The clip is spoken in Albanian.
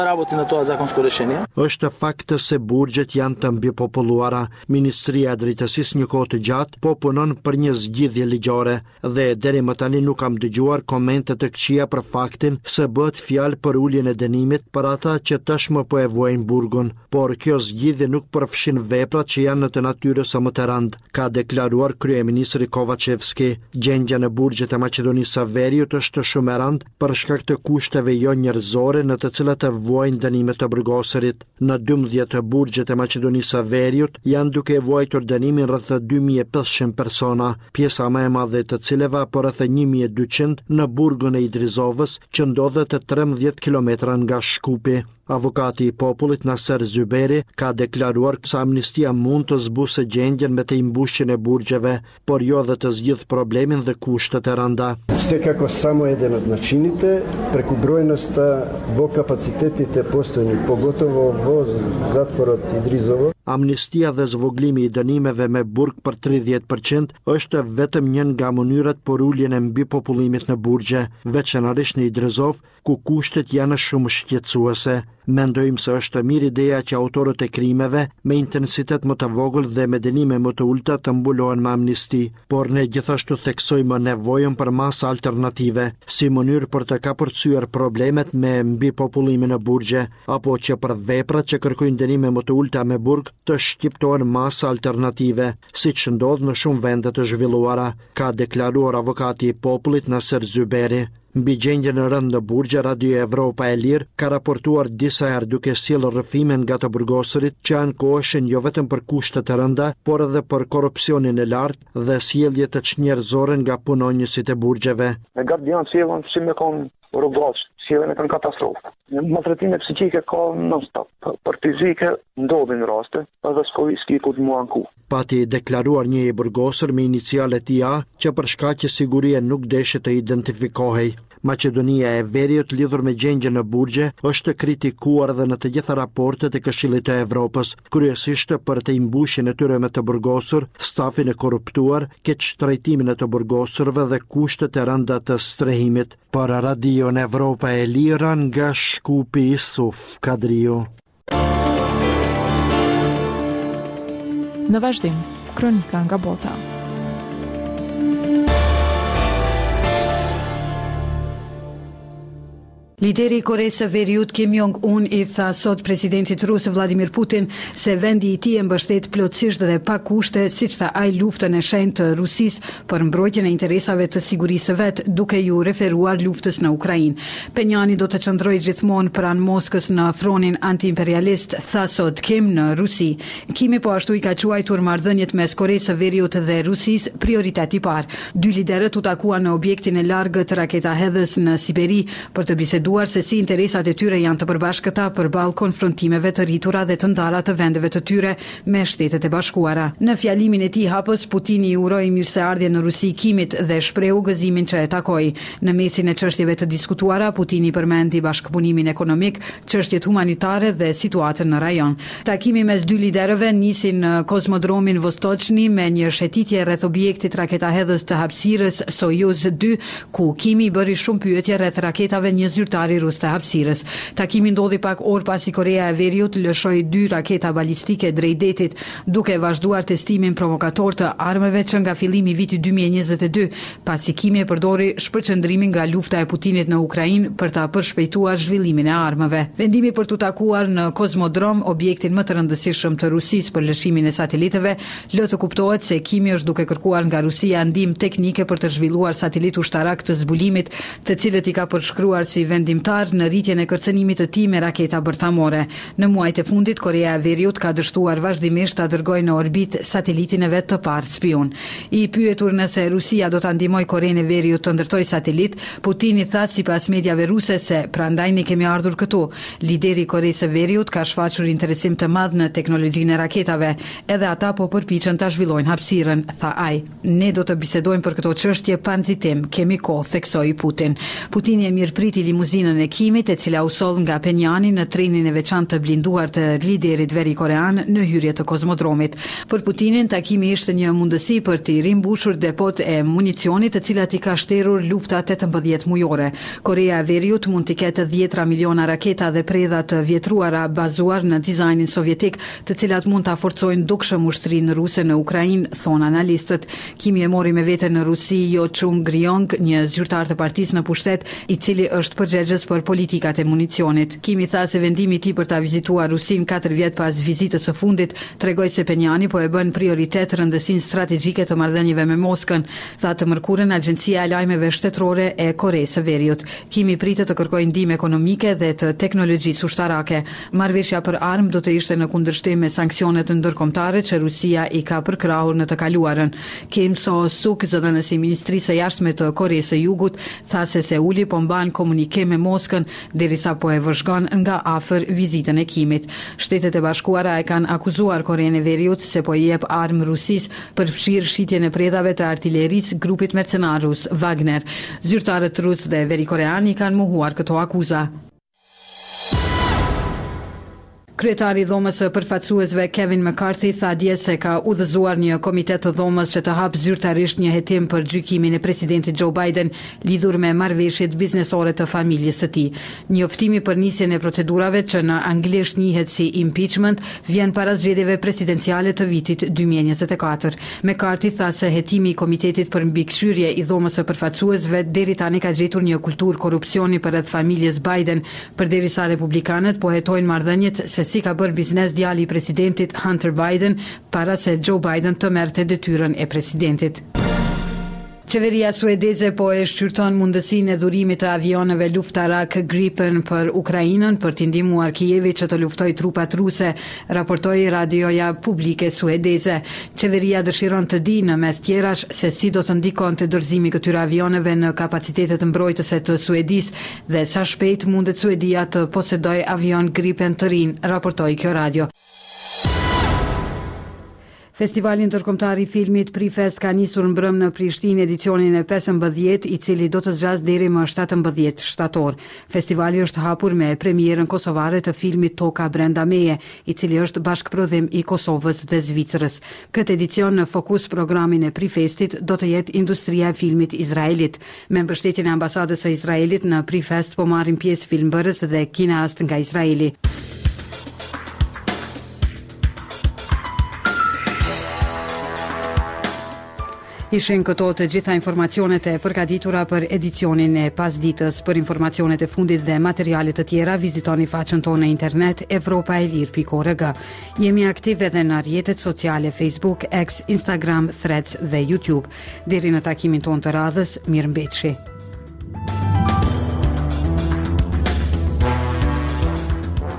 Работи на тоа законско решение. Është fakt se burgjet janë të mbipopulluara. Ministria e Drejtësisë një kohë të gjatë po punon për një zgjidhje ligjore dhe deri më tani nuk kam dëgjuar komente të këqija për faktin se bëhet fjalë për uljen e dënimit për ata që tashmë po e vuajnë burgun, por kjo zgjidhje nuk përfshin veprat që janë në të natyrës së më të rëndë, ka deklaruar kryeministri Kovacevski. Gjendja në burgjet e Maqedonisë së Veriut është shumë e rëndë për shkak të kushteve jo njerëzore në të cilat e vuajnë dënimet të burgosurit. Në 12 burgjet e Maqedonisë së Veriut janë duke vuajtur dënimin rreth 2500 persona, pjesa më e madhe të cilave apo rreth 1200 në burgun e Idrizovës, që ndodhet 13 kilometra nga Shkupi. Avokati i popullit Naser Zyberi ka deklaruar se amnistia mund të zbusë gjendjen me të imbushjen e burgjeve, por jo dhe të zgjidh problemin dhe kushtet e rënda. Секако само еден од начините, преку бројноста во капацитетите постојни, поготово во затворот Идризово. Amnistia dhe zvoglimi i dënimeve me burg për 30% është vetëm një nga mënyrat për uljen e mbipopullimit në burgje, veçanërisht në Idrizov, ku kushtet janë shumë shqetësuese. Mendojmë se është mirë ideja që autorët e krimeve me intensitet më të vogël dhe me dënime më të ulta të mbulohen me amnisti, por ne gjithashtu theksojmë nevojën për masa alternative, si mënyrë për të kapërcyer problemet me mbipopullimin në burgje, apo që për veprat që kërkojnë dënime më të ulta me burg të shqiptohen masa alternative, siç ndodh në shumë vende të zhvilluara, ka deklaruar avokati i popullit Naser Zyberi. Mbi gjendjen e rëndë në burgje, Radio Evropa e Lirë ka raportuar disa herë duke sjellë rrëfime nga të burgosurit që ankoheshin jo vetëm për kushtet e rënda, por edhe për korrupsionin e lartë dhe sjellje të çnjerëzore nga punonjësit e burgjeve. Me gardian sjellën si me kon rrugos, sjellën e kanë katastrofë. Maltretime psiqike ka non-stop, për fizike ndodhin raste, edhe s'ka ku të mua anku. Pati deklaruar një i burgosur me inicialet IA që për shkak që siguria nuk deshe të identifikohej. Maqedonia e Veriut lidhur me gjendjen në burgje është kritikuar dhe në të gjitha raportet e Këshillit të Evropës, kryesisht për të imbushjen e tyre me të burgosur, stafin e korruptuar, keqtrajtimin e të burgosurve dhe kushtet e rënda të strehimit. Për Radio Evropa e Lira nga Shkupi, Isuf Kadriu. Në vazhdim, kronika nga bota. Lideri i Koresë së Veriut Kim Jong-un i tha sot presidentit rus Vladimir Putin se vendi i tij e mbështet plotësisht dhe pa kushte, siç tha ai, luftën e shenjtë të Rusisë për mbrojtjen e interesave të sigurisë së vet, duke ju referuar luftës në Ukrainë. Penjani do të qëndrojë gjithmonë pranë Moskës në fronin antiimperialist, tha sot Kim në Rusi. Kimi po ashtu i ka quajtur marrëdhëniet mes Koresë së Veriut dhe Rusisë prioritet i parë. Dy liderët u takuan në objektin e largët raketahedhës në Siberi për të biseduar se si interesat e tyre janë të përbashkëta përballë konfrontimeve të rritura dhe të ndara të vendeve të tyre me Shtetet e Bashkuara. Në fjalimin e tij hapës, Putini i uroi mirëseardhje në Rusi Kimit dhe shprehu gëzimin që e takoi. Në mesin e çështjeve të diskutuara, Putini përmendi bashkëpunimin ekonomik, çështjet humanitare dhe situatën në rajon. Takimi mes dy liderëve nisi në kozmodromin Vostochni me një shëtitje rreth objektit raketahedhës të hapësirës Soyuz 2, ku Kimi bëri shumë pyetje rreth raketave një zyrtare rus të hapësirës. Takimi ndodhi pak orë pasi Korea e Veriut lëshoi 2 raketa balistike drejt detit, duke vazhduar testimin provokator të armëve që nga fillimi i vitit 2022, pasi Kimi e përdori shpërqendrimin nga lufta e Putinit në Ukrainë për ta përshpejtuar zhvillimin e armëve. Vendimi për t'u takuar në kozmodrom, objektin më të rëndësishëm të Rusisë për lëshimin e sateliteve, lë të kuptohet se Kimi është duke kërkuar nga Rusia ndihmë teknike për të zhvilluar satelit ushtarak të zbulimit, të cilët i ka përshkruar si vendimtar në rritjen e kërcënimit të tij me raketa bërthamore. Në muajt e fundit, Korea e Veriut ka dështuar vazhdimisht ta dërgojë në orbit satelitin e vet të parë spion. I pyetur nëse Rusia do ta ndihmojë Korenë e Veriut të ndërtojë satelit, Putini tha sipas mediave ruse se prandaj ne kemi ardhur këtu. Lideri i Koresë së Veriut ka shfaqur interesim të madh në teknologjinë e raketave, edhe ata po përpiqen ta zhvillojnë hapësirën, tha ai. Ne do të bisedojmë për këto çështje pa nxitim, kemi kohë, theksoi Putin. Putini e mirëpriti limuzinë limuzinën e Kimit, e cila u soll nga Penjani në trenin e veçantë të blinduar të liderit veri-korean në hyrje të kozmodromit. Për Putinin, takimi ishte një mundësi për të rimbushur depot e municionit të cilat i ka shterur lufta 18 mujore. Korea e Veriut mund të ketë 10 miliona raketa dhe predha të vjetruara bazuar në dizajnin sovjetik, të cilat mund ta forcojnë dukshëm ushtrinë ruse në Ukrainë, thon analistët. Kimi e mori me vete në Rusi Jo Chung-ryong, një zyrtar të partisë në pushtet, i cili është përgjegjës për politikat e municionit. Kimi tha se vendimi i tij për ta vizituar Rusin 4 vjet pas vizitës së fundit tregoi se Penjani po e bën prioritet rëndësinë strategjike të marrëdhënieve me Moskën, tha të mërkurën Agjencia e Lajmeve Shtetërore e Koreas së Veriut. Kimi pritet të kërkojë ndihmë ekonomike dhe të teknologjisë ushtarake. Marrëveshja për armë do të ishte në kundërshtim me sanksionet ndërkombëtare që Rusia i ka përkrahur në të kaluarën. Kim So-suk, zëdhënësi i Ministrisë së Jashtme të Koreas së Jugut, tha se Seuli po mban komunikim me Moskën derisa po e vëzhgon nga afër vizitën e Kimit. Shtetet e Bashkuara e kanë akuzuar Korenë e Veriut se po i jep armë Rusisë për fshirë shitjen e predhave të artillerisë grupit mercenar rus Wagner. Zyrtarët rus dhe veri-koreani kanë mohuar këto akuza. Kryetari i dhomës së përfaqësuesve Kevin McCarthy tha dje se ka udhëzuar një komitet të dhomës që të hap zyrtarisht një hetim për gjykimin e presidentit Joe Biden lidhur me marrëveshjet biznesore të familjes së tij. Njoftimi për nisjen e procedurave, që në anglisht njihet si impeachment, vjen para zgjedhjeve presidenciale të vitit 2024. McCarthy tha se hetimi i komitetit për mbikëqyrje i dhomës së përfaqësuesve deri tani ka gjetur një kulturë korrupsioni përreth familjes Biden, përderisa republikanët po hetojnë marrëdhëniet se si ka bërë biznes djali i presidentit Hunter Biden para se Joe Biden të merrte detyrën e presidentit. Qeveria suedeze po e shqyrton mundësinë e dhurimit të avionëve luftarak Gripen për Ukrainën për t'i ndihmuar Kijevit që të luftojë trupat ruse, raportoi radioja publike suedeze. Qeveria dëshiron të di në mes tjerash se si do të ndikonte dorëzimi këtyre avionëve në kapacitetet mbrojtëse të Suedisë dhe sa shpejt mundet Suedia të posedojë avion Gripen të rinj, raportoi kjo radio. Festivali ndërkombëtar i filmit Prifest ka nisur mbrëm në Prishtinë edicionin e 15, i cili do të zgjasë deri më 17 shtator. Festivali është hapur me premierën kosovare të filmit Toka brenda meje, i cili është bashkëprodhim i Kosovës dhe Zvicrës. Këtë edicion në fokus programin e Prifestit do të jetë industria e filmit izraelit. Me mbështetjen e ambasadës së Izraelit në Prifest po marrin pjesë filmbërës dhe kineast nga Izraeli. Ishin këto të gjitha informacionet e përgatitura për edicionin e pasditës. Për informacionet e fundit dhe materialet të tjera, vizitoni faqen tonë në internet evropaelir.org. Jemi aktive edhe në rrjetet sociale Facebook, X, Instagram, Threads dhe YouTube. Deri në takimin tonë të radhës, mirëmbëjtje.